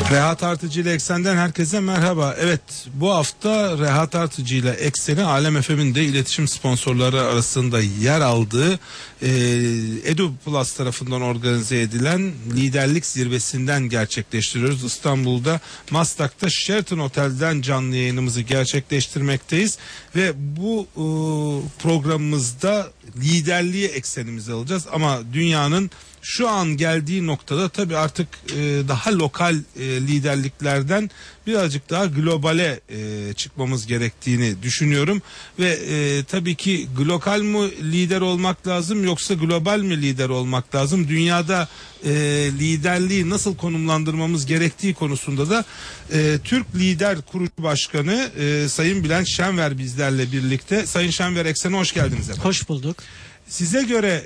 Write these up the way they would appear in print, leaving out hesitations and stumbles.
Rehat Artıcı ile Eksen'den herkese merhaba. Evet, bu hafta Rehat Artıcı ile Eksen'i Alem FM'in de iletişim sponsorları arasında yer aldığı Edu Plus tarafından organize edilen liderlik zirvesinden gerçekleştiriyoruz. İstanbul'da Maslak'ta Sheraton Otel'den canlı yayınımızı gerçekleştirmekteyiz ve bu programımızda liderliği eksenimize alacağız ama dünyanın şu an geldiği noktada tabii artık daha lokal liderliklerden birazcık daha globale çıkmamız gerektiğini düşünüyorum ve tabii ki lokal mu lider olmak lazım yoksa global mi lider olmak lazım? Dünyada liderliği nasıl konumlandırmamız gerektiği konusunda da Türk Lider Kurucu Başkanı Sayın Bülent Şenver bizlerle birlikte. Sayın Şenver, Eksen'e hoş geldiniz efendim. Hoş bulduk. Size göre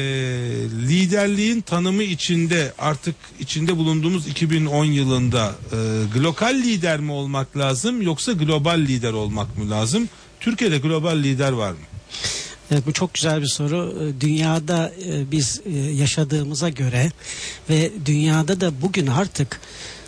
liderliğin tanımı içinde artık içinde bulunduğumuz 2010 yılında lokal lider mi olmak lazım yoksa global lider olmak mı lazım? Türkiye'de global lider var mı? Evet, bu çok güzel bir soru. Dünyada biz yaşadığımıza göre ve dünyada da bugün artık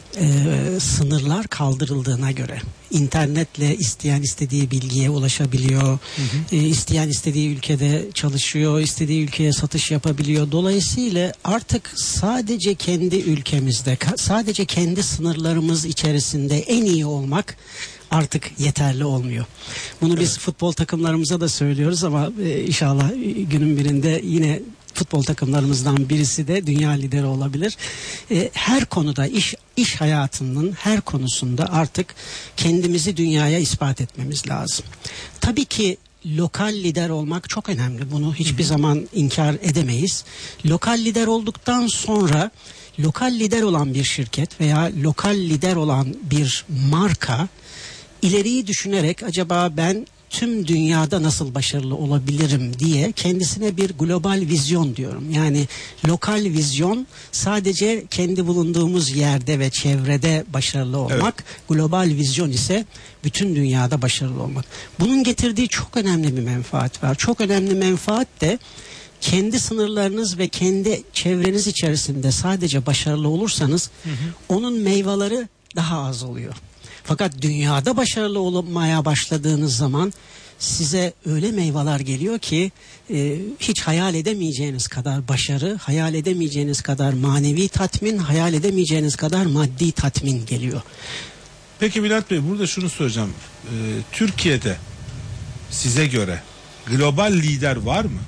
sınırlar kaldırıldığına göre internetle isteyen istediği bilgiye ulaşabiliyor. İsteyen istediği ülkede çalışıyor, istediği ülkeye satış yapabiliyor. Dolayısıyla artık sadece kendi ülkemizde, sadece kendi sınırlarımız içerisinde en iyi olmak artık yeterli olmuyor. Bunu biz futbol takımlarımıza da söylüyoruz ama inşallah günün birinde yine futbol takımlarımızdan birisi de dünya lideri olabilir. Her konuda iş hayatının her konusunda artık kendimizi dünyaya ispat etmemiz lazım. Tabii ki lokal lider olmak çok önemli. Bunu hiçbir zaman inkar edemeyiz. Lokal lider olduktan sonra lokal lider olan bir şirket veya lokal lider olan bir marka ileriyi düşünerek acaba ben tüm dünyada nasıl başarılı olabilirim diye kendisine bir global vizyon diyorum. Yani lokal vizyon sadece kendi bulunduğumuz yerde ve çevrede başarılı olmak. Evet. Global vizyon ise bütün dünyada başarılı olmak. Bunun getirdiği çok önemli bir menfaat var. Çok önemli menfaat de kendi sınırlarınız ve kendi çevreniz içerisinde sadece başarılı olursanız onun meyveleri daha az oluyor. Fakat dünyada başarılı olmaya başladığınız zaman size öyle meyveler geliyor ki hiç hayal edemeyeceğiniz kadar başarı, hayal edemeyeceğiniz kadar manevi tatmin, hayal edemeyeceğiniz kadar maddi tatmin geliyor. Peki Bülent Bey, burada şunu soracağım. Türkiye'de size göre global lider var mı?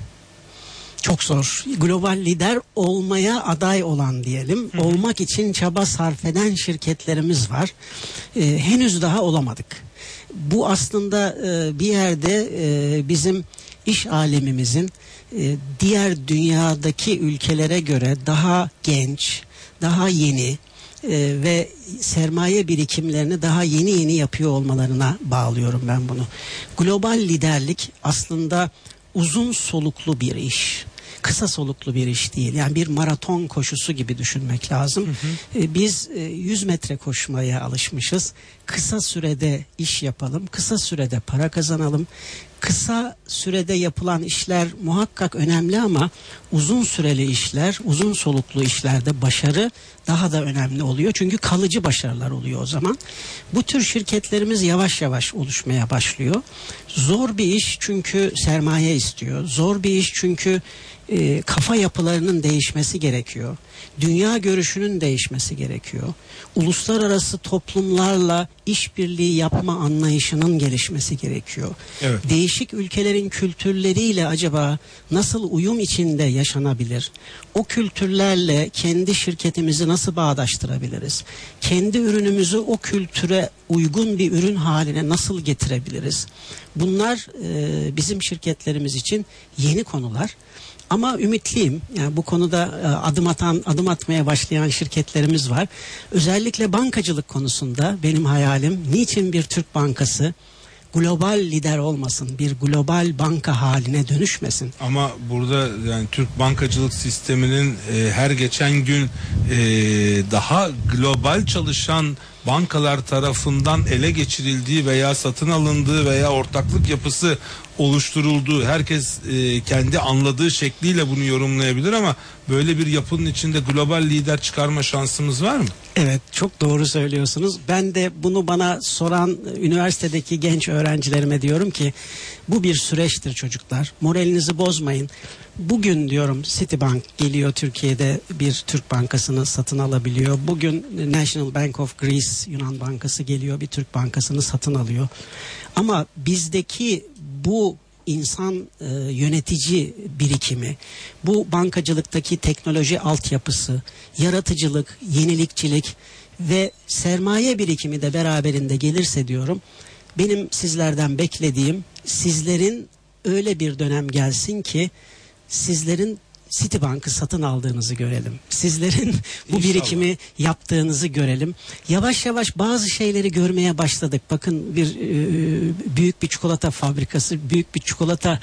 Çok zor. Global lider olmaya aday olan diyelim. Olmak için çaba sarf eden şirketlerimiz var. Henüz daha olamadık. Bu aslında bir yerde bizim iş alemimizin diğer dünyadaki ülkelere göre daha genç, daha yeni ve sermaye birikimlerini daha yeni yapıyor olmalarına bağlıyorum ben bunu. Global liderlik aslında uzun soluklu bir iş. Kısa soluklu bir iş değil. Yani bir maraton koşusu gibi düşünmek lazım. Biz 100 metre koşmaya alışmışız. Kısa sürede iş yapalım. Kısa sürede para kazanalım. Kısa sürede yapılan işler muhakkak önemli ama uzun süreli işler, uzun soluklu işlerde başarı daha da önemli oluyor. Çünkü kalıcı başarılar oluyor o zaman. Bu tür şirketlerimiz yavaş yavaş oluşmaya başlıyor. Zor bir iş çünkü sermaye istiyor. Zor bir iş çünkü kafa yapılarının değişmesi gerekiyor. Dünya görüşünün değişmesi gerekiyor. Uluslararası toplumlarla işbirliği yapma anlayışının gelişmesi gerekiyor. Evet. Değişik ülkelerin kültürleriyle acaba nasıl uyum içinde yaşanabilir? O kültürlerle kendi şirketimizi nasıl bağdaştırabiliriz? Kendi ürünümüzü o kültüre uygun bir ürün haline nasıl getirebiliriz? Bunlar bizim şirketlerimiz için yeni konular. Ama ümitliyim. Yani bu konuda adım atmaya başlayan şirketlerimiz var. Özellikle bankacılık konusunda benim hayalim niçin bir Türk bankası global lider olmasın, bir global banka haline dönüşmesin. Ama burada yani Türk bankacılık sisteminin her geçen gün daha global çalışan bankalar tarafından ele geçirildiği veya satın alındığı veya ortaklık yapısı oluşturulduğu, herkes kendi anladığı şekliyle bunu yorumlayabilir ama böyle bir yapının içinde global lider çıkarma şansımız var mı? Evet, çok doğru söylüyorsunuz. Ben de bunu bana soran üniversitedeki genç öğrencilerime diyorum ki bu bir süreçtir çocuklar. Moralinizi bozmayın. Bugün diyorum Citibank geliyor Türkiye'de bir Türk bankasını satın alabiliyor. Bugün National Bank of Greece Yunan bankası geliyor bir Türk bankasını satın alıyor. Ama bizdeki bu insan yönetici birikimi, bu bankacılıktaki teknoloji altyapısı, yaratıcılık, yenilikçilik ve sermaye birikimi de beraberinde gelirse diyorum, benim sizlerden beklediğim sizlerin öyle bir dönem gelsin ki sizlerin Citibank'ı satın aldığınızı görelim. Sizlerin bu İnşallah birikimi yaptığınızı görelim. Yavaş yavaş bazı şeyleri görmeye başladık. Bakın bir büyük bir çikolata fabrikası, büyük bir çikolata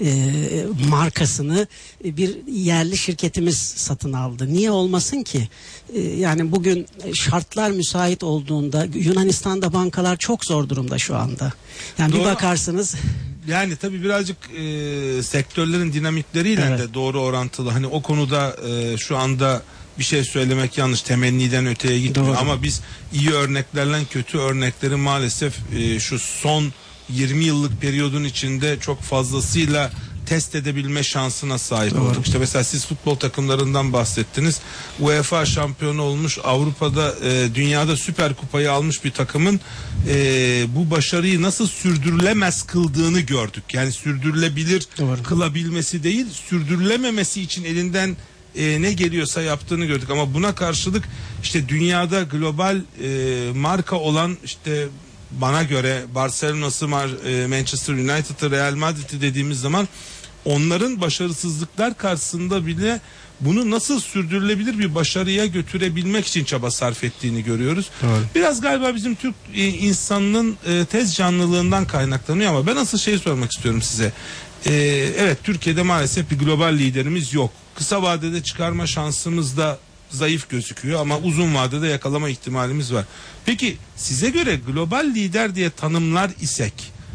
markasını bir yerli şirketimiz satın aldı. Niye olmasın ki? Yani bugün şartlar müsait olduğunda Yunanistan'da bankalar çok zor durumda şu anda. Yani Doğru. bir bakarsınız. Yani tabii birazcık sektörlerin dinamikleriyle Evet. de doğru orantılı. Hani o konuda şu anda bir şey söylemek yanlış, temenniden öteye gitmiyor. Doğru. Ama biz iyi örneklerle kötü örnekleri maalesef şu son 20 yıllık periyodun içinde çok fazlasıyla test edebilme şansına sahip Doğru. olduk. İşte mesela siz futbol takımlarından bahsettiniz. UEFA şampiyonu olmuş, Avrupa'da dünyada Süper Kupayı almış bir takımın bu başarıyı nasıl sürdürülemez kıldığını gördük. Yani sürdürülebilir Doğru. kılabilmesi değil, sürdürülememesi için elinden ne geliyorsa yaptığını gördük. Ama buna karşılık işte dünyada global marka olan, işte bana göre Barcelona'sı, Manchester United'ı, Real Madrid'i dediğimiz zaman onların başarısızlıklar karşısında bile bunu nasıl sürdürülebilir bir başarıya götürebilmek için çaba sarf ettiğini görüyoruz. Doğru. Biraz galiba bizim Türk insanının tez canlılığından kaynaklanıyor ama ben asıl şeyi sormak istiyorum size. Evet, Türkiye'de maalesef bir global liderimiz yok. Kısa vadede çıkarma şansımız da zayıf gözüküyor ama uzun vadede yakalama ihtimalimiz var. Peki size göre global lider diye tanımlar isek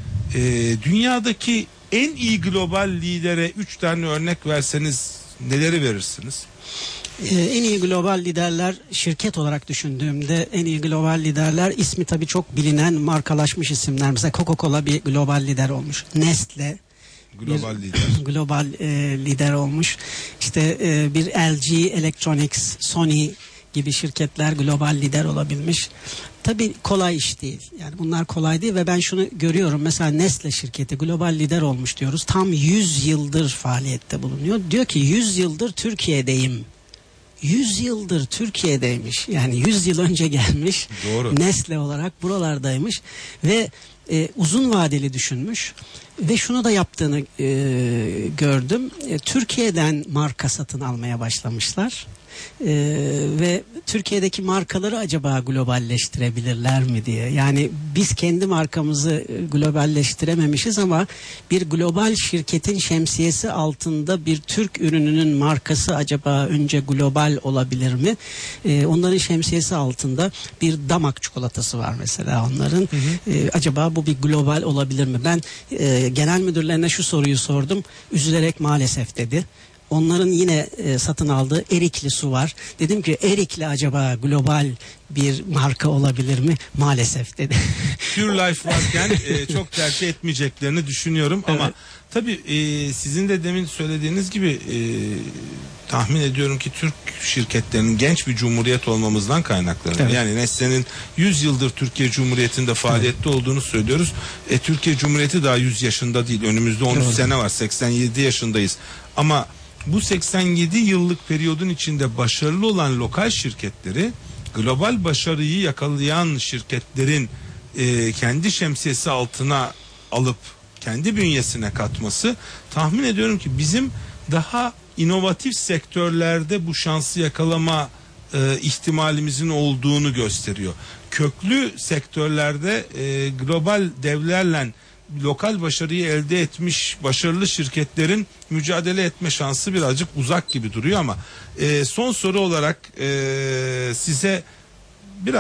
dünyadaki en iyi global lidere 3 tane örnek verseniz neleri verirsiniz? En iyi global liderler, şirket olarak düşündüğümde en iyi global liderler ismi tabii çok bilinen, markalaşmış isimler. Mesela Coca-Cola bir global lider olmuş. Nestle Global lider. global lider olmuş. İşte bir LG Electronics, Sony gibi şirketler global lider olabilmiş. Tabii kolay iş değil. Yani bunlar kolay değil ve ben şunu görüyorum. Mesela Nestle şirketi global lider olmuş diyoruz. Tam 100 yıldır faaliyette bulunuyor. Diyor ki 100 yıldır Türkiye'deyim. 100 yıldır Türkiye'deymiş. Yani 100 yıl önce gelmiş. Doğru. Nestle olarak buralardaymış ve uzun vadeli düşünmüş ve şunu da yaptığını gördüm. Türkiye'den marka satın almaya başlamışlar. Ve Türkiye'deki markaları acaba globalleştirebilirler mi diye. Yani biz kendi markamızı globalleştirememişiz ama bir global şirketin şemsiyesi altında bir Türk ürününün markası acaba önce global olabilir mi? Onların şemsiyesi altında bir Damak çikolatası var mesela onların. Acaba bu bir global olabilir mi? Ben genel müdürlerine şu soruyu sordum. Üzülerek maalesef dedi. Onların yine satın aldığı Erikli su var. Dedim ki Erikli acaba global bir marka olabilir mi? Maalesef dedi. Pure Life varken çok tercih etmeyeceklerini düşünüyorum. Evet. Ama tabii sizin de demin söylediğiniz gibi tahmin ediyorum ki Türk şirketlerinin genç bir cumhuriyet olmamızdan kaynaklanıyor. Evet. Yani Nestle'nin 100 yıldır Türkiye Cumhuriyeti'nde faaliyette olduğunu söylüyoruz. Türkiye Cumhuriyeti daha 100 yaşında değil. Önümüzde 13 Doğru. sene var. 87 yaşındayız. Ama bu 87 yıllık periyodun içinde başarılı olan lokal şirketleri global başarıyı yakalayan şirketlerin kendi şemsiyesi altına alıp kendi bünyesine katması, tahmin ediyorum ki bizim daha inovatif sektörlerde bu şansı yakalama ihtimalimizin olduğunu gösteriyor. Köklü sektörlerde global devlerle lokal başarıyı elde etmiş başarılı şirketlerin mücadele etme şansı birazcık uzak gibi duruyor ama son soru olarak size birazcık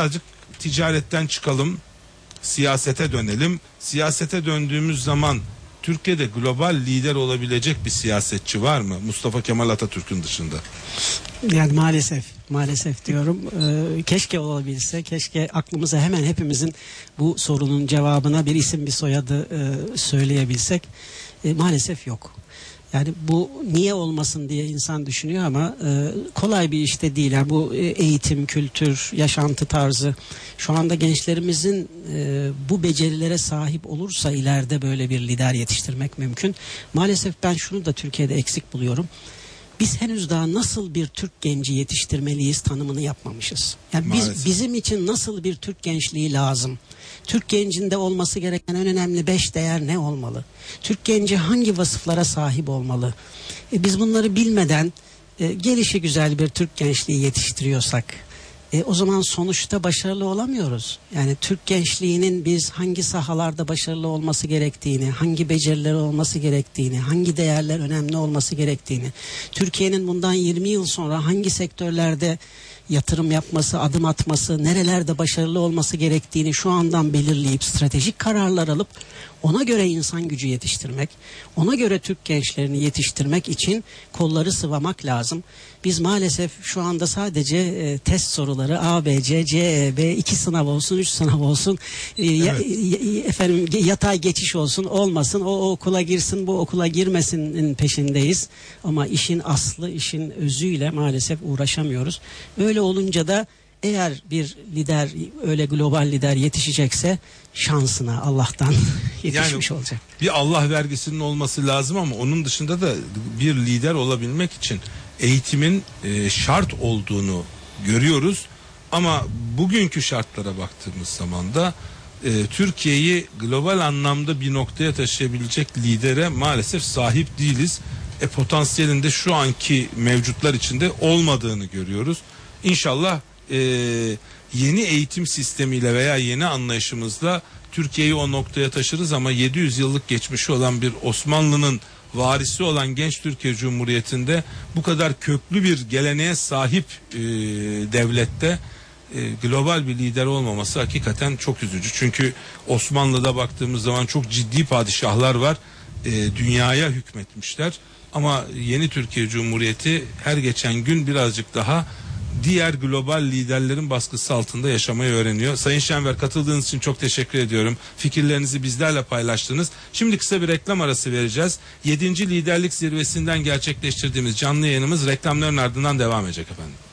ticaretten çıkalım, siyasete dönelim. Siyasete döndüğümüz zaman Türkiye'de global lider olabilecek bir siyasetçi var mı? Mustafa Kemal Atatürk'ün dışında. Yani maalesef diyorum. Keşke olabilse, keşke aklımıza hemen hepimizin bu sorunun cevabına bir isim bir soyadı söyleyebilsek. Maalesef yok. Yani bu niye olmasın diye insan düşünüyor ama kolay bir iş de değil. Yani bu eğitim, kültür, yaşantı tarzı. Şu anda gençlerimizin bu becerilere sahip olursa ileride böyle bir lider yetiştirmek mümkün. Maalesef ben şunu da Türkiye'de eksik buluyorum. Biz henüz daha nasıl bir Türk genci yetiştirmeliyiz tanımını yapmamışız. Yani bizim için nasıl bir Türk gençliği lazım? Türk gencinde olması gereken en önemli 5 değer ne olmalı? Türk genci hangi vasıflara sahip olmalı? Biz bunları bilmeden gelişi güzel bir Türk gençliği yetiştiriyorsak o zaman sonuçta başarılı olamıyoruz. Yani Türk gençliğinin biz hangi sahalarda başarılı olması gerektiğini, hangi becerileri olması gerektiğini, hangi değerler önemli olması gerektiğini, Türkiye'nin bundan 20 yıl sonra hangi sektörlerde yatırım yapması, adım atması, nerelerde başarılı olması gerektiğini şu andan belirleyip stratejik kararlar alıp ona göre insan gücü yetiştirmek, ona göre Türk gençlerini yetiştirmek için kolları sıvamak lazım. Biz maalesef şu anda sadece test soruları A, B, C, C, E, B, 2 sınav olsun, 3 sınav olsun, yatay geçiş olsun, olmasın, o okula girsin, bu okula girmesinin peşindeyiz. Ama işin aslı, işin özüyle maalesef uğraşamıyoruz. Öyle olunca da eğer bir lider, öyle global lider yetişecekse şansına Allah'tan yetişmiş yani, olacak. Bir Allah vergisinin olması lazım ama onun dışında da bir lider olabilmek için eğitimin şart olduğunu görüyoruz. Ama bugünkü şartlara baktığımız zaman da Türkiye'yi global anlamda bir noktaya taşıyabilecek lidere maalesef sahip değiliz. Potansiyelinde şu anki mevcutlar içinde olmadığını görüyoruz. İnşallah yeni eğitim sistemiyle veya yeni anlayışımızla Türkiye'yi o noktaya taşırız ama 700 yıllık geçmişi olan bir Osmanlı'nın varisi olan genç Türkiye Cumhuriyeti'nde bu kadar köklü bir geleneğe sahip devlette global bir lider olmaması hakikaten çok üzücü. Çünkü Osmanlı'da baktığımız zaman çok ciddi padişahlar var. Dünyaya hükmetmişler. Ama yeni Türkiye Cumhuriyeti her geçen gün birazcık daha diğer global liderlerin baskısı altında yaşamayı öğreniyor. Sayın Şenver, katıldığınız için çok teşekkür ediyorum. Fikirlerinizi bizlerle paylaştınız. Şimdi kısa bir reklam arası vereceğiz. 7. Liderlik Zirvesi'nden gerçekleştirdiğimiz canlı yayınımız reklamların ardından devam edecek efendim.